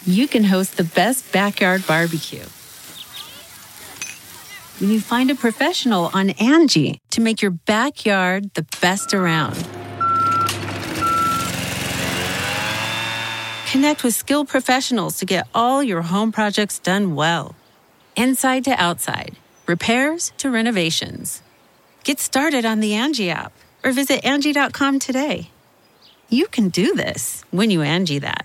you can host the best backyard barbecue. When you find a professional on Angie to make your backyard the best around. Connect with skilled professionals to get all your home projects done well. Inside to outside, repairs to renovations. Get started on the Angie app or visit Angie.com today. You can do this when you Angie that.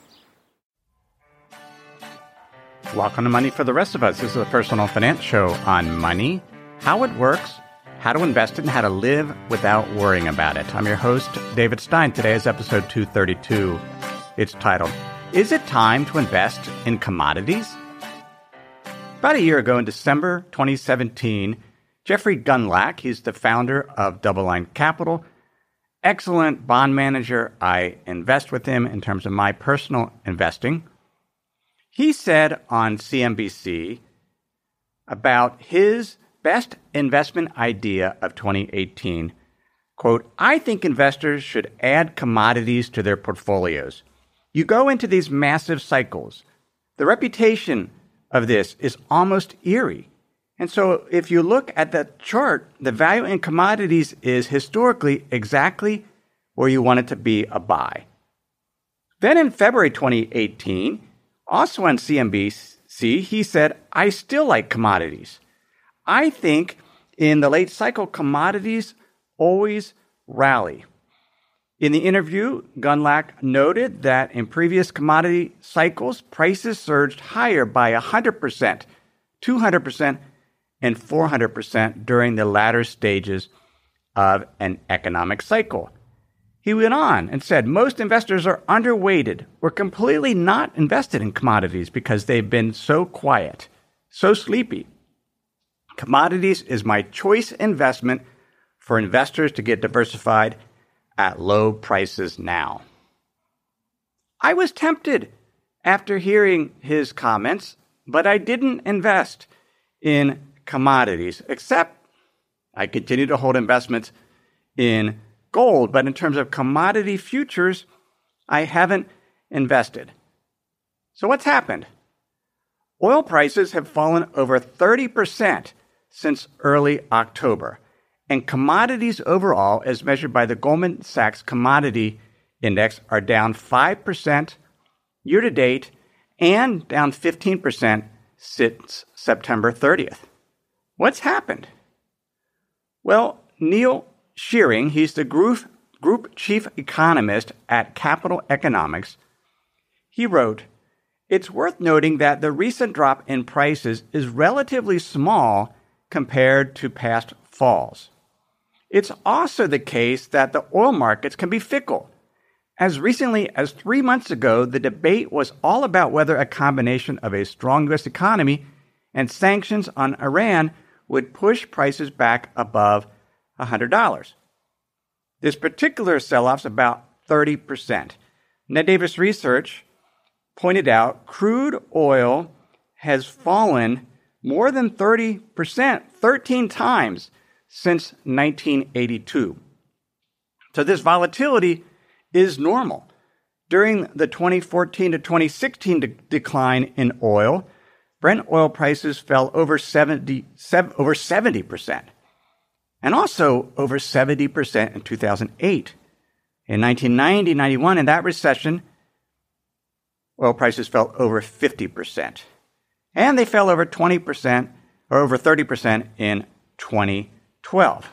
Welcome to Money for the Rest of Us. This is a personal finance show on money, how it works, how to invest it, and how to live without worrying about it. I'm your host, David Stein. Today is episode 232. It's titled, Is It Time to Invest in Commodities? About a year ago in December 2017, Jeffrey Gundlach, he's the founder of DoubleLine Capital, excellent bond manager. I invest with him in terms of my personal investing. He said on CNBC about his best investment idea of 2018, quote, I think investors should add commodities to their portfolios. You go into these massive cycles. The reputation of this is almost eerie. And so if you look at the chart, the value in commodities is historically exactly where you want it to be a buy. Then in February 2018, also on CNBC, he said, I still like commodities. I think in the late cycle, commodities always rally. In the interview, Gundlach noted that in previous commodity cycles, prices surged higher by 100%, 200%, and 400% during the latter stages of an economic cycle. He went on and said, most investors are underweighted or completely not invested in commodities because they've been so quiet, so sleepy. Commodities is my choice investment for investors to get diversified at low prices now. I was tempted after hearing his comments, but I didn't invest in commodities, except I continue to hold investments in gold, but in terms of commodity futures, I haven't invested. So what's happened? Oil prices have fallen over 30% since early October, and commodities overall, as measured by the Goldman Sachs Commodity Index, are down 5% year to date and down 15% since September 30th. What's happened? Well, Neil Shearing, he's the group chief economist at Capital Economics. He wrote, it's worth noting that the recent drop in prices is relatively small compared to past falls. It's also the case that the oil markets can be fickle. As recently as 3 months ago, the debate was all about whether a combination of a strong U.S. economy and sanctions on Iran would push prices back above $100. This particular sell-off's about 30%. Ned Davis Research pointed out crude oil has fallen more than 30%, 13 times since 1982. So this volatility is normal. During the 2014 to 2016 decline in oil, Brent oil prices fell over 70%. And also over 70% in 2008. In 1990-91, in that recession, oil prices fell over 50%. And they fell over 20% or over 30% in 2012.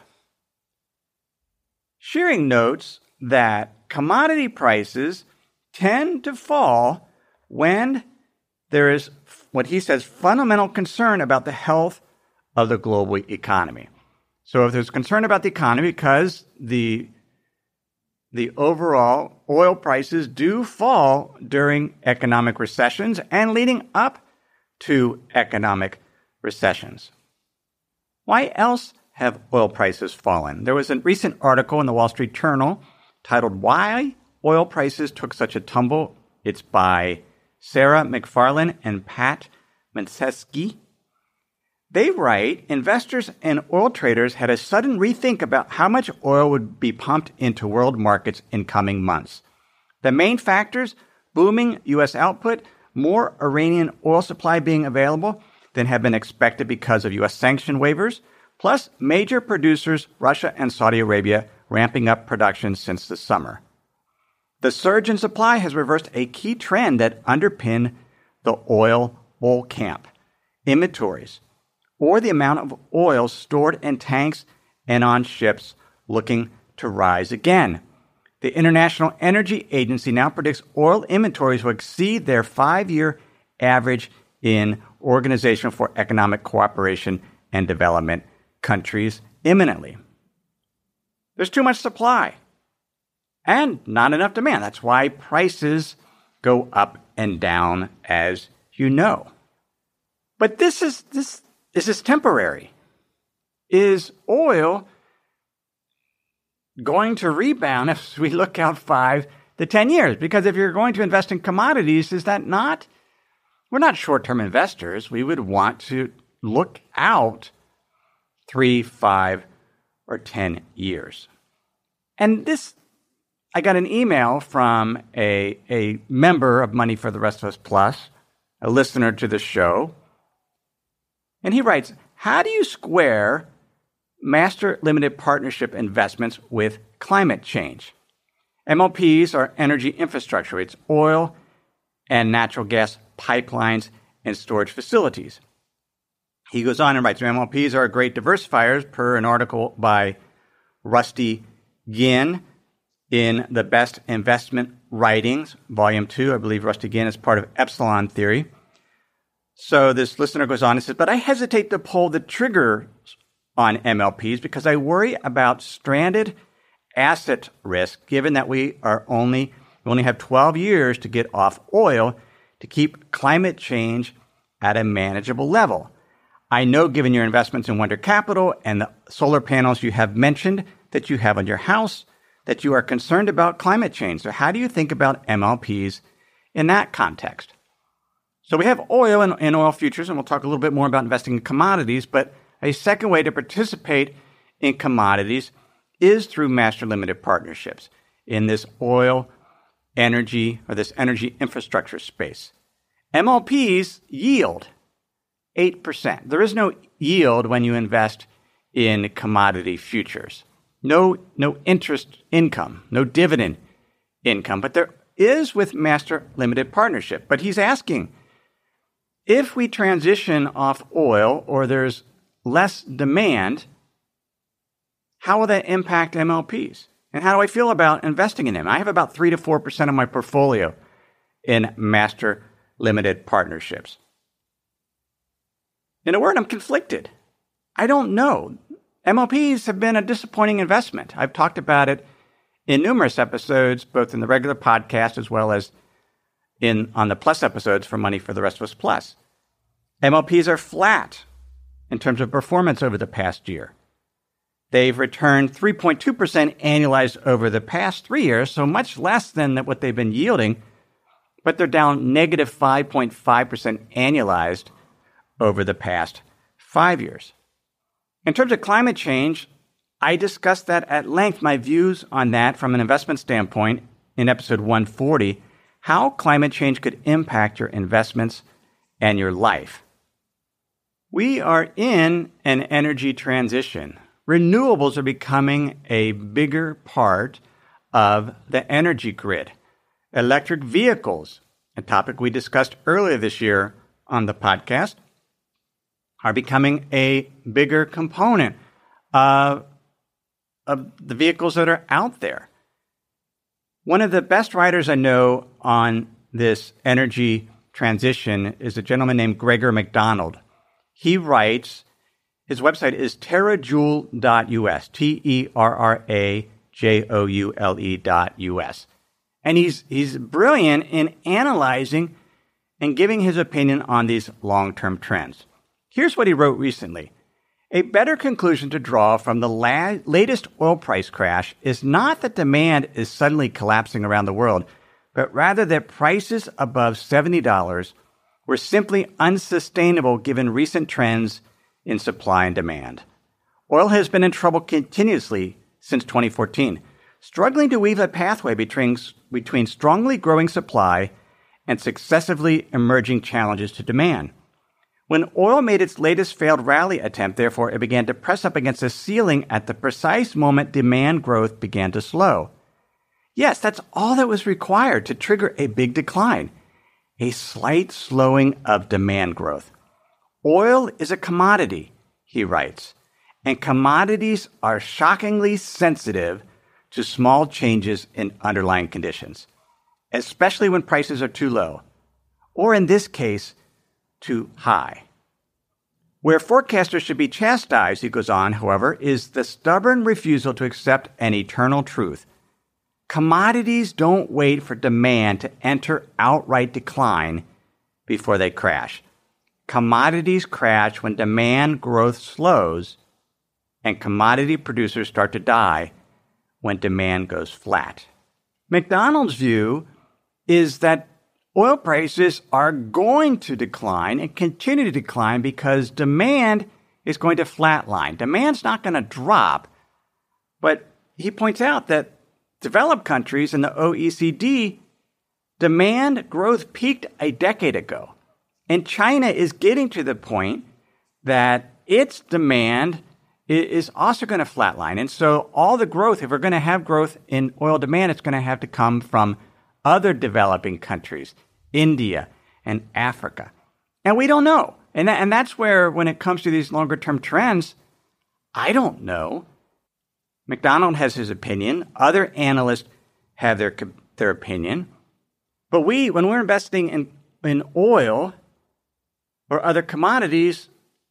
Shearing notes that commodity prices tend to fall when there is what he says fundamental concern about the health of the global economy. So if there's concern about the economy because the overall oil prices do fall during economic recessions and leading up to economic recessions. Why else have oil prices fallen? There was a recent article in the Wall Street Journal titled Why Oil Prices Took Such a Tumble. It's by Sarah McFarlane and Pat Mensesky. They write, investors and oil traders had a sudden rethink about how much oil would be pumped into world markets in coming months. The main factors, booming U.S. output, more Iranian oil supply being available than had been expected because of U.S. sanction waivers, plus major producers, Russia and Saudi Arabia, ramping up production since the summer. The surge in supply has reversed a key trend that underpinned the oil bull camp: inventories, or the amount of oil stored in tanks and on ships, looking to rise again. The International Energy Agency now predicts oil inventories will exceed their 5-year average in Organization for Economic Cooperation and Development countries imminently. There's too much supply and not enough demand. That's why prices go up and down, as you know. But this is temporary. Is oil going to rebound if we look out 5 to 10 years? Because if you're going to invest in commodities, is that not? We're not short-term investors. We would want to look out 3, 5, or 10 years. And this, I got an email from a member of Money for the Rest of Us Plus, a listener to the show. And he writes, how do you square master limited partnership investments with climate change? MLPs are energy infrastructure. It's oil and natural gas pipelines and storage facilities. He goes on and writes, MLPs are great diversifiers, per an article by Rusty Ginn in the Best Investment Writings, Volume 2. I believe Rusty Ginn is part of Epsilon Theory. So this listener goes on and says, but I hesitate to pull the trigger on MLPs because I worry about stranded asset risk, given that we only have 12 years to get off oil to keep climate change at a manageable level. I know, given your investments in Wonder Capital and the solar panels you have mentioned that you have on your house, that you are concerned about climate change. So how do you think about MLPs in that context? So we have oil and oil futures, and we'll talk a little bit more about investing in commodities, but a second way to participate in commodities is through master limited partnerships in this oil, energy, or this energy infrastructure space. MLPs yield 8%. There is no yield when you invest in commodity futures. No interest income, no dividend income, but there is with master limited partnership. But he's asking, if we transition off oil or there's less demand, how will that impact MLPs? And how do I feel about investing in them? I have about 3 to 4% of my portfolio in master limited partnerships. In a word, I'm conflicted. I don't know. MLPs have been a disappointing investment. I've talked about it in numerous episodes, both in the regular podcast as well as on the Plus episodes for Money for the Rest of Us Plus. MLPs are flat in terms of performance over the past year. They've returned 3.2% annualized over the past 3 years, so much less than what they've been yielding, but they're down negative 5.5% annualized over the past 5 years. In terms of climate change, I discussed that at length, my views on that from an investment standpoint in episode 140, how climate change could impact your investments and your life. We are in an energy transition. Renewables are becoming a bigger part of the energy grid. Electric vehicles, a topic we discussed earlier this year on the podcast, are becoming a bigger component of the vehicles that are out there. One of the best writers I know on this energy transition is a gentleman named Gregor McDonald. He writes, his website is terrajoule.us, TERRAJOULE.us. And he's brilliant in analyzing and giving his opinion on these long-term trends. Here's what he wrote recently. A better conclusion to draw from the latest oil price crash is not that demand is suddenly collapsing around the world, but rather that prices above $70 were simply unsustainable given recent trends in supply and demand. Oil has been in trouble continuously since 2014, struggling to weave a pathway between strongly growing supply and successively emerging challenges to demand. When oil made its latest failed rally attempt, therefore, it began to press up against a ceiling at the precise moment demand growth began to slow. Yes, that's all that was required to trigger a big decline, a slight slowing of demand growth. Oil is a commodity, he writes, and commodities are shockingly sensitive to small changes in underlying conditions, especially when prices are too low, or in this case, too high. Where forecasters should be chastised, he goes on, however, is the stubborn refusal to accept an eternal truth. Commodities don't wait for demand to enter outright decline before they crash. Commodities crash when demand growth slows, and commodity producers start to die when demand goes flat. McDonald's view is that oil prices are going to decline and continue to decline because demand is going to flatline. Demand's not going to drop, but he points out that developed countries in the OECD, demand growth peaked a decade ago. And China is getting to the point that its demand is also going to flatline. And so all the growth, if we're going to have growth in oil demand, it's going to have to come from other developing countries, India and Africa. And we don't know. And that's where, when it comes to these longer-term trends, I don't know. McDonald has his opinion. Other analysts have their opinion. But when we're investing in oil or other commodities,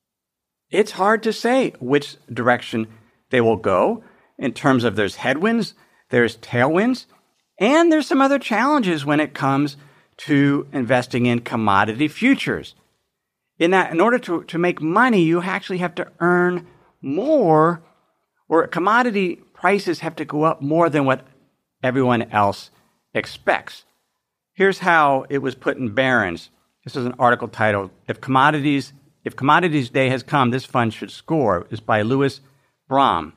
it's hard to say which direction they will go in terms of there's headwinds, there's tailwinds, and there's some other challenges when it comes to investing in commodity futures. In order to make money, you actually have to earn more, or commodity prices have to go up more than what everyone else expects. Here's how it was put in Barron's. This is an article titled, If Commodities Day Has Come, This Fund Should Score. It's by Louis Brahm.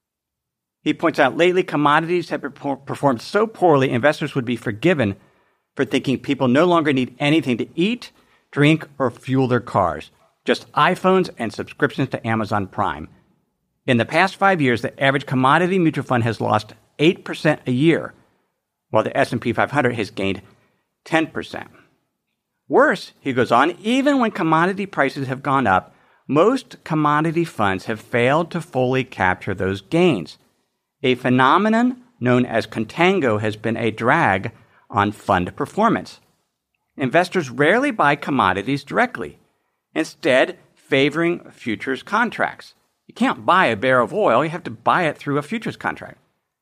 He points out, lately commodities have performed so poorly, investors would be forgiven for thinking people no longer need anything to eat, drink, or fuel their cars. Just iPhones and subscriptions to Amazon Prime. In the past 5 years, the average commodity mutual fund has lost 8% a year, while the S&P 500 has gained 10%. Worse, he goes on, even when commodity prices have gone up, most commodity funds have failed to fully capture those gains. A phenomenon known as contango has been a drag on fund performance. Investors rarely buy commodities directly, instead favoring futures contracts. You can't buy a barrel of oil, you have to buy it through a futures contract.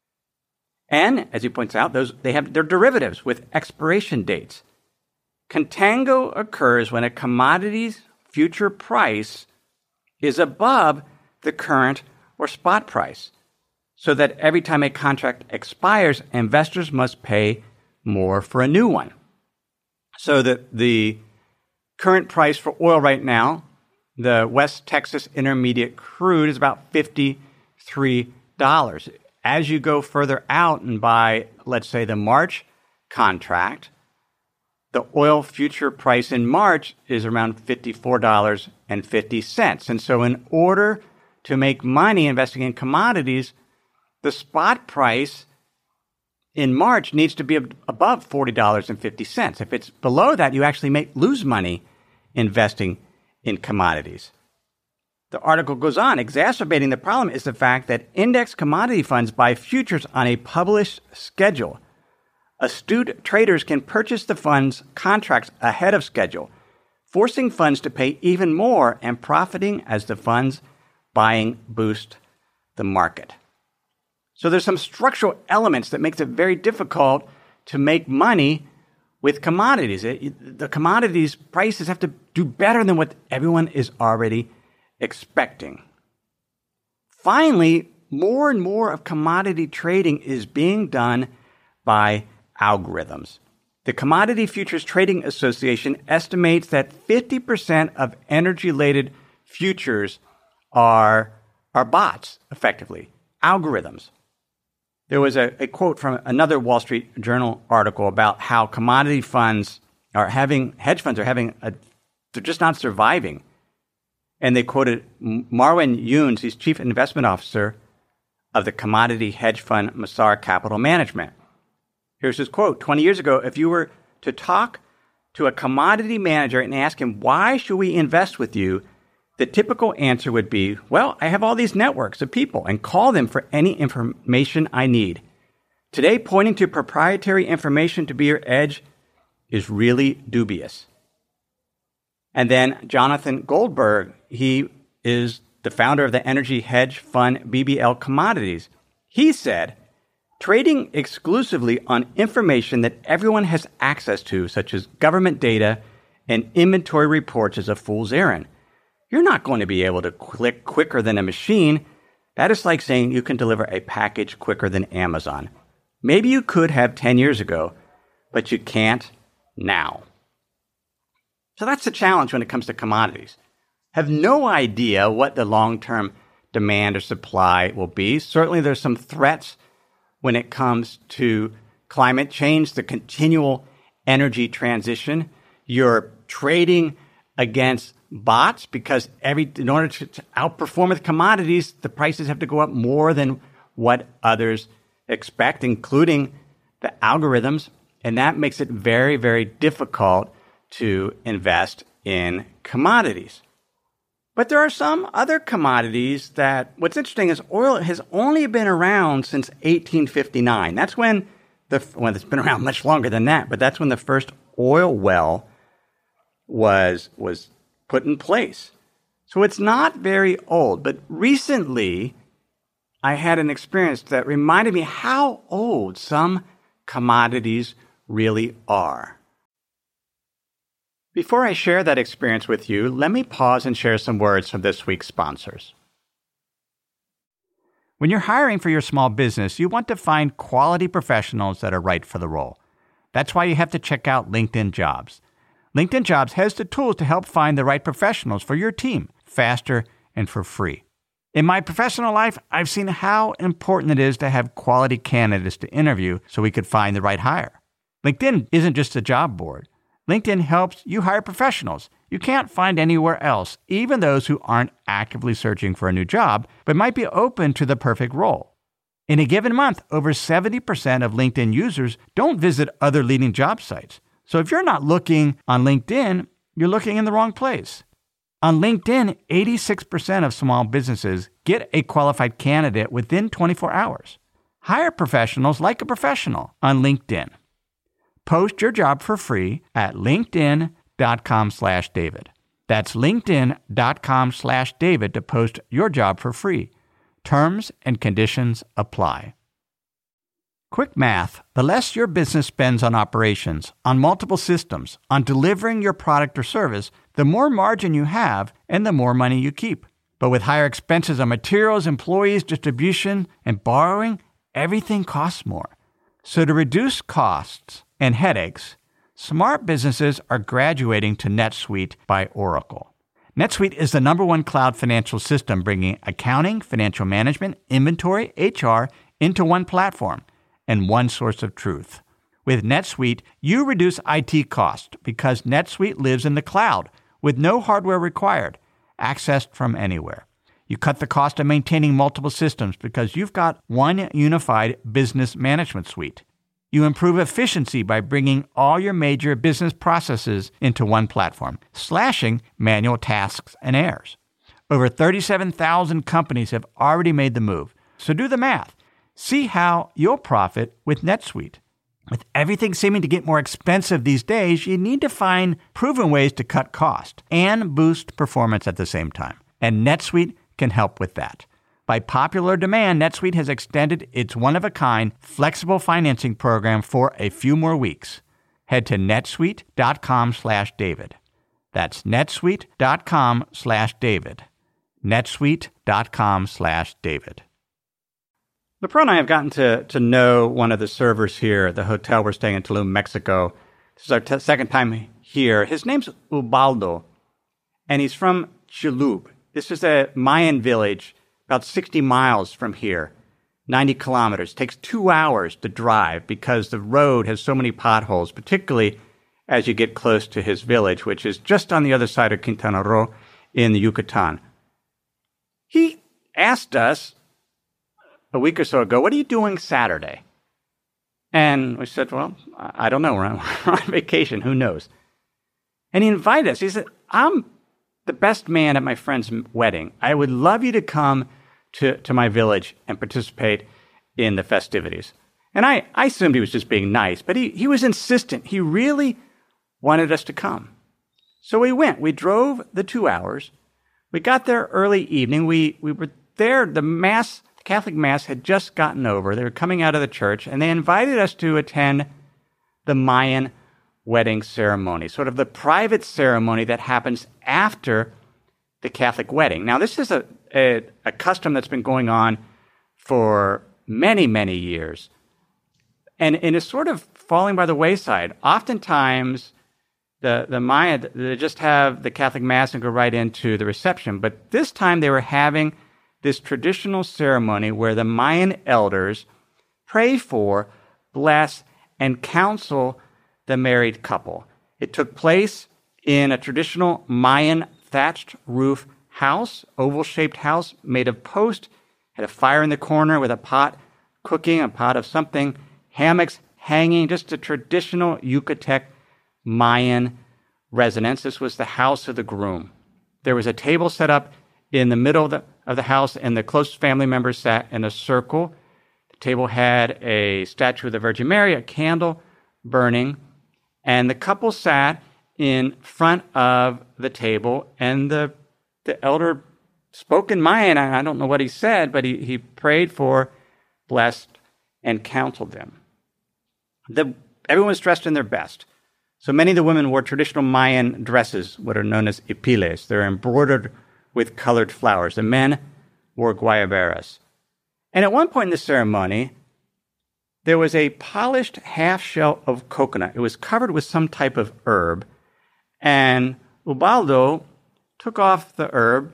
And, as he points out, they have their derivatives with expiration dates. Contango occurs when a commodity's future price is above the current or spot price, so that every time a contract expires, investors must pay more for a new one. So that the current price for oil right now, the West Texas Intermediate crude, is about $53. As you go further out and buy, let's say, the March contract, the oil future price in March is around $54.50. And so in order to make money investing in commodities, the spot price in March needs to be above $40.50. If it's below that, you actually lose money investing in commodities. The article goes on, exacerbating the problem is the fact that index commodity funds buy futures on a published schedule. Astute traders can purchase the fund's contracts ahead of schedule, forcing funds to pay even more and profiting as the funds buying boost the market. So there's some structural elements that makes it very difficult to make money with commodities. The commodities prices have to do better than what everyone is already expecting. Finally, more and more of commodity trading is being done by algorithms. The Commodity Futures Trading Association estimates that 50% of energy-related futures are bots, effectively, algorithms. There was a quote from another Wall Street Journal article about how commodity funds they're just not surviving. And they quoted Marwan Younes, he's chief investment officer of the commodity hedge fund Masar Capital Management. Here's his quote. 20 years ago, if you were to talk to a commodity manager and ask him, why should we invest with you? The typical answer would be, well, I have all these networks of people and call them for any information I need. Today, pointing to proprietary information to be your edge is really dubious. And then Jonathan Goldberg, he is the founder of the energy hedge fund BBL Commodities. He said, trading exclusively on information that everyone has access to, such as government data and inventory reports, is a fool's errand. You're not going to be able to click quicker than a machine. That is like saying you can deliver a package quicker than Amazon. Maybe you could have 10 years ago, but you can't now. So that's the challenge when it comes to commodities. Have no idea what the long-term demand or supply will be. Certainly there's some threats when it comes to climate change, the continual energy transition. You're trading against bots because in order to outperform with commodities, the prices have to go up more than what others expect, including the algorithms. And that makes it very, very difficult to invest in commodities. But there are some other commodities that, what's interesting is oil has only been around since 1859. That's when it's been around much longer than that, but that's when the first oil well was put in place. So it's not very old, but recently I had an experience that reminded me how old some commodities really are. Before I share that experience with you, let me pause and share some words from this week's sponsors. When you're hiring for your small business, you want to find quality professionals that are right for the role. That's why you have to check out LinkedIn Jobs. LinkedIn Jobs has the tools to help find the right professionals for your team faster and for free. In my professional life, I've seen how important it is to have quality candidates to interview so we could find the right hire. LinkedIn isn't just a job board. LinkedIn helps you hire professionals you can't find anywhere else, even those who aren't actively searching for a new job, but might be open to the perfect role. In a given month, over 70% of LinkedIn users don't visit other leading job sites. So if you're not looking on LinkedIn, you're looking in the wrong place. On LinkedIn, 86% of small businesses get a qualified candidate within 24 hours. Hire professionals like a professional on LinkedIn. Post your job for free at linkedin.com/David. That's linkedin.com/David to post your job for free. Terms and conditions apply. Quick math. The less your business spends on operations, on multiple systems, on delivering your product or service, the more margin you have and the more money you keep. But with higher expenses on materials, employees, distribution, and borrowing, everything costs more. So to reduce costs and headaches, smart businesses are graduating to NetSuite by Oracle. NetSuite is the #1 cloud financial system, bringing accounting, financial management, inventory, HR into one platform and one source of truth. With NetSuite, you reduce IT costs because NetSuite lives in the cloud with no hardware required, accessed from anywhere. You cut the cost of maintaining multiple systems because you've got one unified business management suite. You improve efficiency by bringing all your major business processes into one platform, slashing manual tasks and errors. Over 37,000 companies have already made the move. So do the math. See how you'll profit with NetSuite. With everything seeming to get more expensive these days, you need to find proven ways to cut cost and boost performance at the same time. And NetSuite can help with that. By popular demand, NetSuite has extended its one-of-a-kind flexible financing program for a few more weeks. Head to netsuite.com/David. That's netsuite.com/David. netsuite.com/David. LePro and I have gotten to know one of the servers here at the hotel we're staying in Tulum, Mexico. This is our second time here. His name's Ubaldo, and he's from Chulub. This is a Mayan village about 60 miles from here, 90 kilometers. Takes 2 hours to drive because the road has so many potholes, particularly as you get close to his village, which is just on the other side of Quintana Roo in the Yucatan. He asked us a week or so ago, what are you doing Saturday? And we said, well, I don't know. We're on vacation. Who knows? And he invited us. He said, I'm the best man at my friend's wedding. I would love you to come to my village and participate in the festivities. And I assumed he was just being nice, but he was insistent. He really wanted us to come. So we went. We drove the 2 hours. We got there early evening. We were there. The Catholic Mass had just gotten over. They were coming out of the church, and they invited us to attend the Mayan wedding ceremony, sort of the private ceremony that happens after the Catholic wedding. Now, this is a custom that's been going on for many, many years, and is sort of falling by the wayside. Oftentimes, the Maya, they just have the Catholic Mass and go right into the reception, but this time they were having this traditional ceremony where the Mayan elders pray for, bless, and counsel the married couple. It took place in a traditional Mayan thatched roof house, oval-shaped house made of post, had a fire in the corner with a pot cooking, a pot of something, hammocks hanging, just a traditional Yucatec Mayan residence. This was the house of the groom. There was a table set up in the middle of the house, and the close family members sat in a circle. The table had a statue of the Virgin Mary, a candle burning, and the couple sat in front of the table, and the elder spoke in Mayan. I don't know what he said, but he prayed for, blessed, and counseled them. Everyone was dressed in their best. So many of the women wore traditional Mayan dresses, what are known as ipiles. They're embroidered with colored flowers. The men wore guayaberas. And at one point in the ceremony, there was a polished half shell of coconut. It was covered with some type of herb. And Ubaldo took off the herb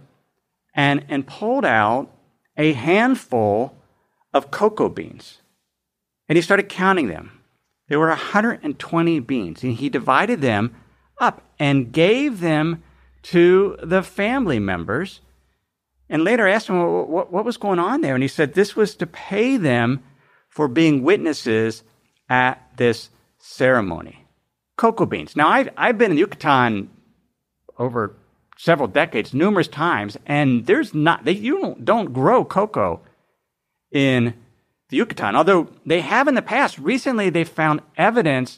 and pulled out a handful of cocoa beans. And he started counting them. There were 120 beans. And he divided them up and gave them to the family members. And later asked him what was going on there. And he said this was to pay them for being witnesses at this ceremony. Cocoa beans. Now, I've been in Yucatan over several decades, numerous times, and you don't grow cocoa in the Yucatan, although they have in the past. Recently, they found evidence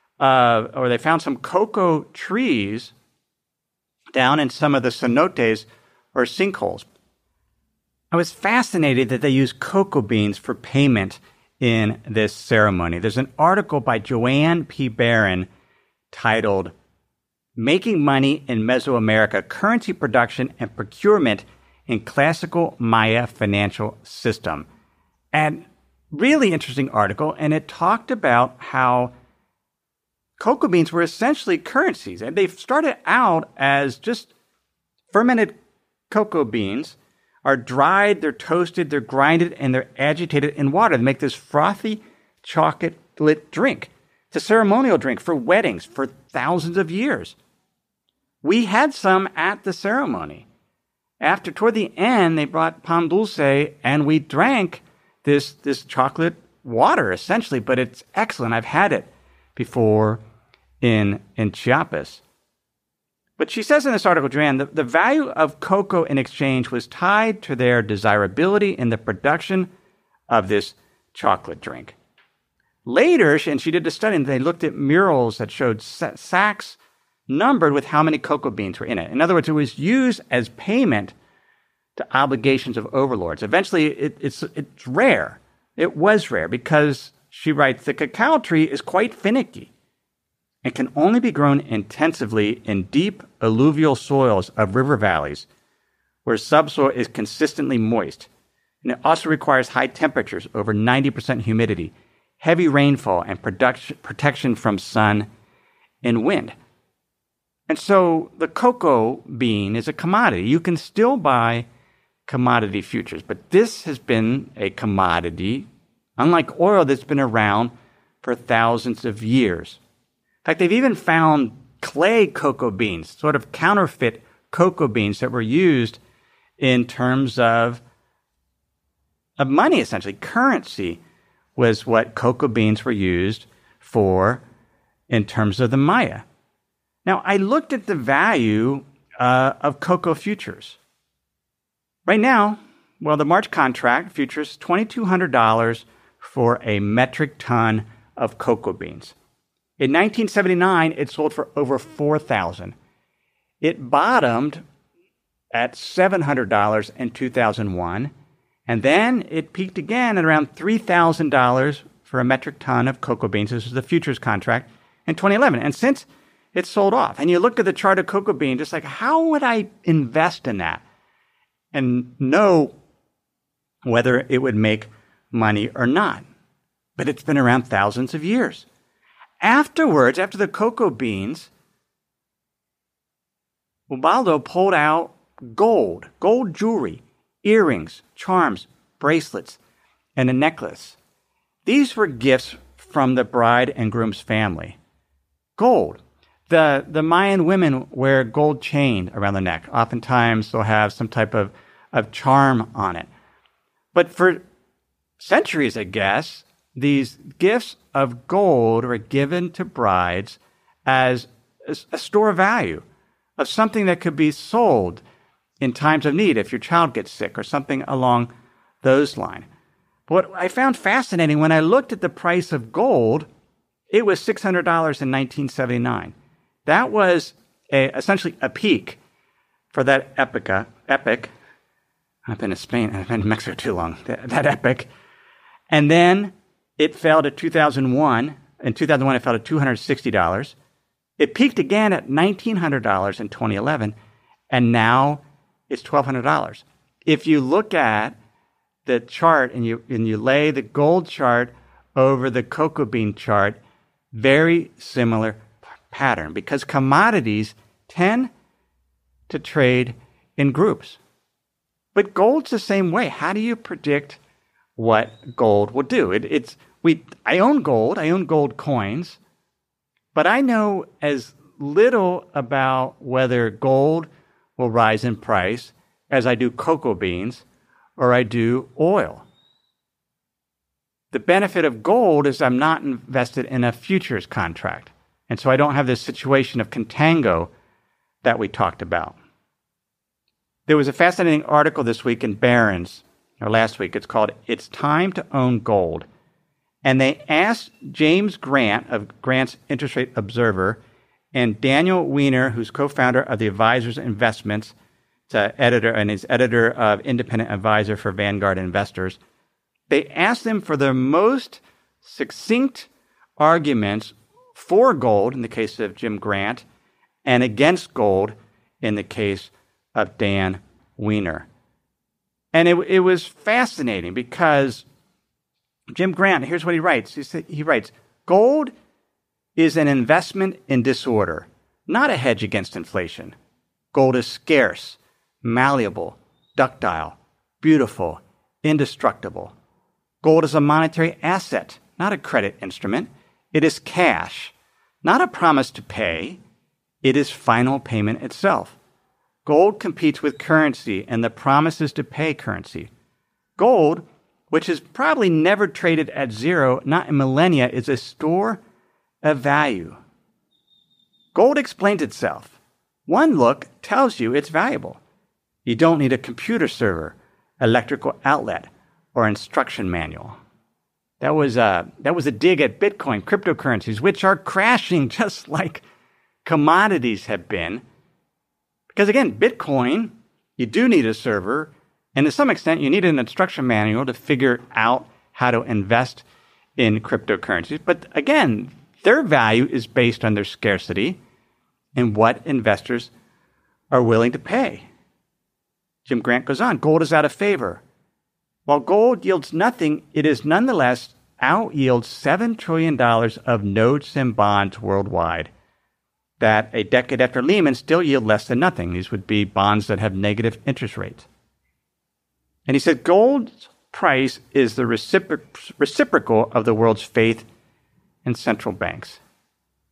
or they found some cocoa trees down in some of the cenotes or sinkholes. I was fascinated that they use cocoa beans for payment in this ceremony. There's an article by Joanne P. Barron titled Making Money in Mesoamerica, Currency Production and Procurement in Classical Maya Financial System. And really interesting article, and it talked about how cocoa beans were essentially currencies. And they started out as just fermented cocoa beans, are dried, they're toasted, they're grinded, and they're agitated in water to make this frothy chocolate-lit drink. It's a ceremonial drink for weddings for thousands of years. We had some at the ceremony. Toward the end, they brought pan dulce, and we drank this chocolate water, essentially, but it's excellent. I've had it before in Chiapas. But she says in this article, Joanne, the value of cocoa in exchange was tied to their desirability in the production of this chocolate drink. Later, and she did a study, and they looked at murals that showed sacks numbered with how many cocoa beans were in it. In other words, it was used as payment to obligations of overlords. Eventually, it's rare. It was rare because, she writes, the cacao tree is quite finicky and can only be grown intensively in deep alluvial soils of river valleys where subsoil is consistently moist. And it also requires high temperatures, over 90% humidity, heavy rainfall, and protection from sun and wind. And so the cocoa bean is a commodity. You can still buy commodity futures, but this has been a commodity, unlike oil, that's been around for thousands of years. In fact, they've even found clay cocoa beans, sort of counterfeit cocoa beans that were used in terms of money, essentially. Currency was what cocoa beans were used for in terms of the Maya. Now, I looked at the value of cocoa futures. Right now, well, the March contract futures $2,200 for a metric ton of cocoa beans. In 1979, it sold for over $4,000. It bottomed at $700 in 2001, and then it peaked again at around $3,000 for a metric ton of cocoa beans. This was the futures contract in 2011. And since it sold off, and you look at the chart of cocoa beans, it's like, how would I invest in that and know whether it would make money or not? But it's been around thousands of years. Afterwards, after the cocoa beans, Ubaldo pulled out gold jewelry, earrings, charms, bracelets, and a necklace. These were gifts from the bride and groom's family. Gold. The Mayan women wear gold chain around the neck. Oftentimes they'll have some type of charm on it. But for centuries, I guess, these gifts of gold were given to brides as a store of value, of something that could be sold in times of need if your child gets sick or something along those lines. But what I found fascinating, when I looked at the price of gold, it was $600 in 1979. That was essentially a peak for that epic. I've been to Spain. I've been to Mexico too long. That epic. And then it fell to 2001. In 2001, it fell to $260. It peaked again at $1,900 in 2011, and now it's $1,200. If you look at the chart and you lay the gold chart over the cocoa bean chart, very similar pattern, because commodities tend to trade in groups. But gold's the same way. How do you predict what gold will do? I own gold. I own gold coins. But I know as little about whether gold will rise in price as I do cocoa beans or I do oil. The benefit of gold is I'm not invested in a futures contract. And so I don't have this situation of contango that we talked about. There was a fascinating article this week in Barron's, or last week. It's called "It's Time to Own Gold." And they asked James Grant of Grant's Interest Rate Observer and Daniel Weiner, who's co-founder of the Advisors Investments, editor, and is editor of Independent Advisor for Vanguard Investors. They asked them for their most succinct arguments for gold in the case of Jim Grant and against gold in the case of Dan Weiner. And it was fascinating because Jim Grant, here's what he writes. He writes, "Gold is an investment in disorder, not a hedge against inflation. Gold is scarce, malleable, ductile, beautiful, indestructible. Gold is a monetary asset, not a credit instrument. It is cash, not a promise to pay. It is final payment itself. Gold competes with currency and the promises to pay currency. Gold, which is probably never traded at zero, not in millennia, is a store of value. Gold explains itself. One look tells you it's valuable. You don't need a computer server, electrical outlet, or instruction manual." That was a dig at Bitcoin, cryptocurrencies, which are crashing just like commodities have been. Because again, Bitcoin, you do need a server, and to some extent, you need an instruction manual to figure out how to invest in cryptocurrencies. But again, their value is based on their scarcity and what investors are willing to pay. Jim Grant goes on, "Gold is out of favor. While gold yields nothing, it is nonetheless out-yields $7 trillion of notes and bonds worldwide that a decade after Lehman still yield less than nothing." These would be bonds that have negative interest rates. And he said gold's price is the reciprocal of the world's faith in central banks.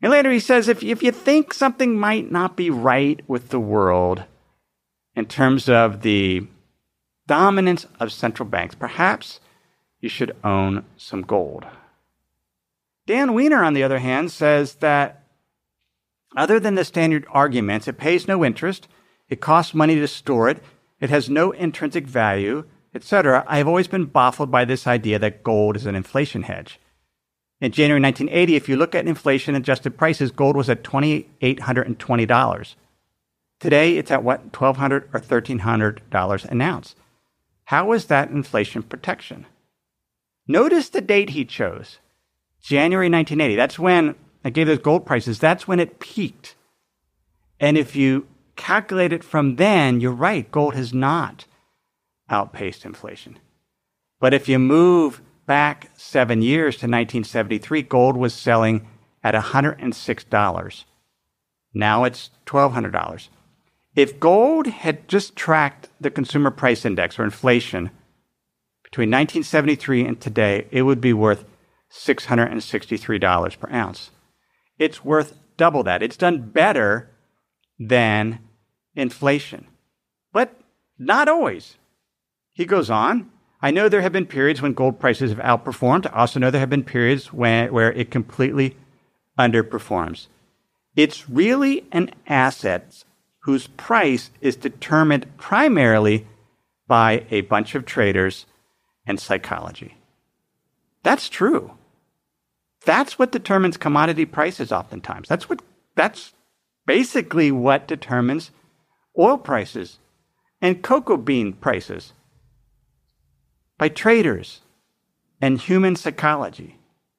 And later he says, if you think something might not be right with the world in terms of the dominance of central banks, perhaps you should own some gold. Dan Wiener, on the other hand, says that other than the standard arguments, it pays no interest, it costs money to store it, it has no intrinsic value, etc. I've always been baffled by this idea that gold is an inflation hedge. In January 1980, if you look at inflation-adjusted prices, gold was at $2,820. Today, it's at what, $1,200 or $1,300 an ounce. How is that inflation protection? Notice the date he chose, January 1980. That's when I gave those gold prices. That's when it peaked. And if you calculate it from then, you're right, gold has not outpaced inflation. But if you move back 7 years to 1973, gold was selling at $106. Now it's $1,200. If gold had just tracked the consumer price index or inflation between 1973 and today, it would be worth $663 per ounce. It's worth double that. It's done better than inflation, but not always. He goes on, I know there have been periods when gold prices have outperformed. I also know there have been periods where it completely underperforms. It's really an asset whose price is determined primarily by a bunch of traders and psychology. That's true. That's what determines commodity prices oftentimes. That's basically what determines oil prices and cocoa bean prices, by traders and human psychology.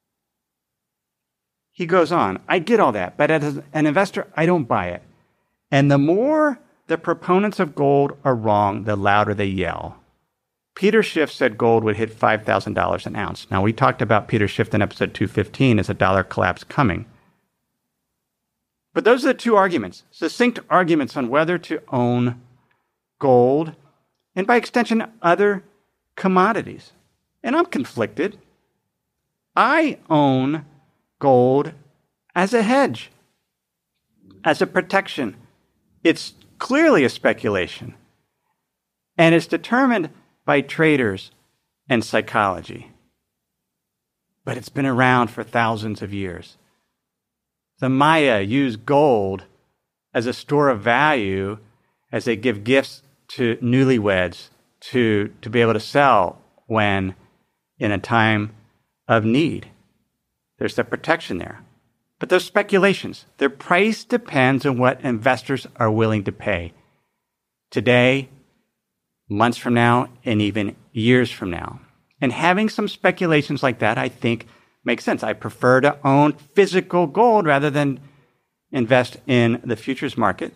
He goes on, I get all that, but as an investor, I don't buy it. And the more the proponents of gold are wrong, the louder they yell. Peter Schiff said gold would hit $5,000 an ounce. Now, we talked about Peter Schiff in episode 215 as a dollar collapse coming. But those are the two arguments, succinct arguments on whether to own gold and, by extension, other commodities. And I'm conflicted. I own gold as a hedge, as a protection. It's clearly a speculation, and it's determined by traders and psychology. But it's been around for thousands of years. The Maya used gold as a store of value as they give gifts to newlyweds to be able to sell when in a time of need. There's the protection there. But those speculations, their price depends on what investors are willing to pay. Today, months from now, and even years from now. And having some speculations like that, I think, makes sense. I prefer to own physical gold rather than invest in the futures market.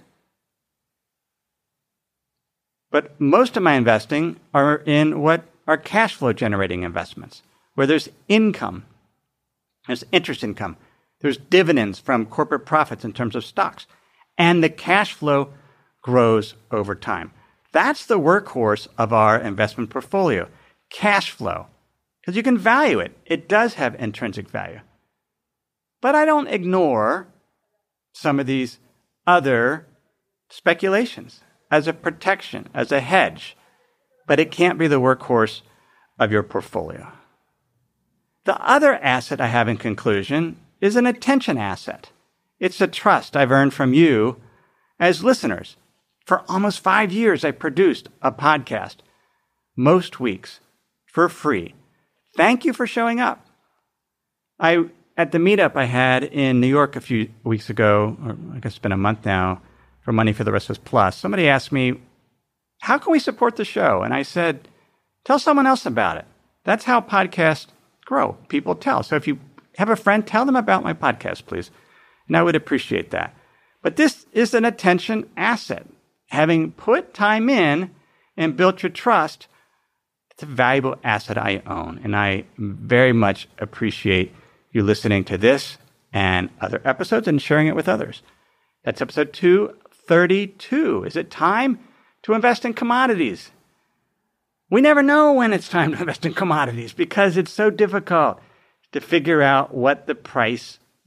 But most of my investing are in what are cash flow generating investments, where there's income, there's interest income, there's dividends from corporate profits in terms of stocks, and the cash flow grows over time. That's the workhorse of our investment portfolio, cash flow, because you can value it. It does have intrinsic value. But I don't ignore some of these other speculations as a protection, as a hedge, but it can't be the workhorse of your portfolio. The other asset I have in conclusion is an attention asset. It's a trust I've earned from you as listeners. For almost 5 years, I produced a podcast most weeks for free. Thank you for showing up. At the meetup I had in New York a few weeks ago, or I guess it's been a month now, for Money for the Rest of Us Plus, somebody asked me, how can we support the show? And I said, tell someone else about it. That's how podcasts grow. People tell. So if you have a friend, tell them about my podcast, please. And I would appreciate that. But this is an attention asset. Having put time in and built your trust, it's a valuable asset I own. And I very much appreciate you listening to this and other episodes and sharing it with others. That's episode 232. Is it time to invest in commodities? We never know when it's time to invest in commodities because it's so difficult to figure out what the price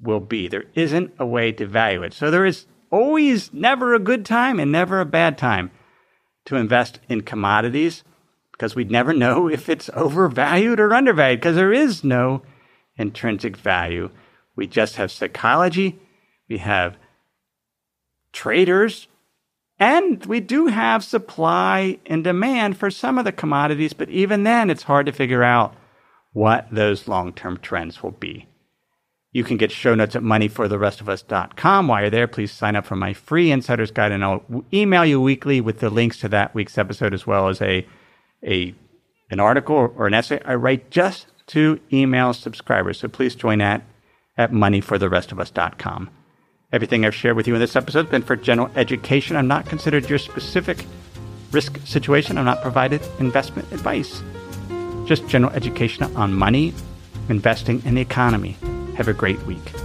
will be. There isn't a way to value it. So there is always never a good time and never a bad time to invest in commodities, because we'd never know if it's overvalued or undervalued, because there is no intrinsic value. We just have psychology, we have traders, and we do have supply and demand for some of the commodities, but even then it's hard to figure out what those long-term trends will be. You can get show notes at moneyfortherestofus.com. While you're there, please sign up for my free Insider's Guide, and I'll email you weekly with the links to that week's episode, as well as an article or an essay I write just to email subscribers. So please join that at moneyfortherestofus.com. Everything I've shared with you in this episode has been for general education. I'm not considered your specific risk situation. I'm not provided investment advice. Just general education on money, investing, and the economy. Have a great week.